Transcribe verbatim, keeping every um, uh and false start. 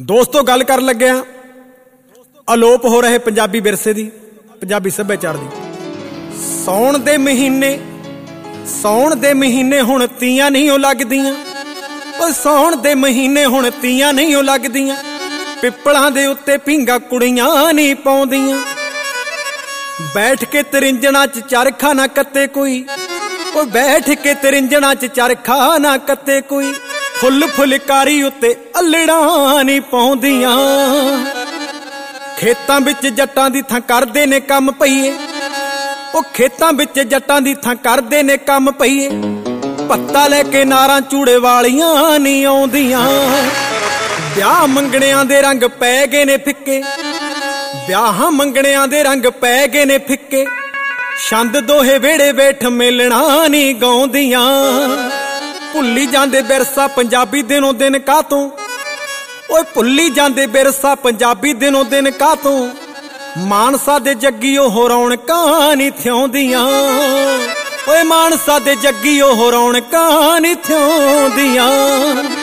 दोस्तों गल कर लग्या अलोप हो रहे पंजाबी विरसे दी, पंजाबी सभ्याचार दी। सौण दे महीने सौण दे महीने हुण तीयां नहीं हो लगदियां, ओ सौण दे महीने हुण तीयां नहीं हो लगदियां। पिपलां दे उत्ते पींगा कुड़ियां नहीं पाउंदियां। बैठ के तरिंजणा च चरखा ना कत्ते कोई, ओ बैठ के तरिंजणा च चरखा ना कत्ते कोई। फुल फुलकारी उत्ते अल्लड़ा नहीं पाउंदियां। खेतां विच जट्टां दी थां करदे ने कम पईए, ओ खेतां विच जट्टां दी थां करदे ने कम पईए। पत्ता लैके नारां चूड़े वालियां नहीं आउंदियां। ब्याह मंगणियां दे रंग पै गए ने फिक्के, ब्याह मंगणियां दे रंग पै गए ने फिक्के। छंद दोहे वेड़े बैठ मिलना नहीं गाउंदियां। भुल्ली जांदे विरसा पंजाबी दिनों दिन कातों, ओए भुल्ली जांदे विरसा पंजाबी दिनों दिन कातों। मानसा दे जग्गी ओह रौणकां नहीं थिआउंदियां, ओए मानसा दे जग्गी ओह रौणकां नहीं थिआउंदियां।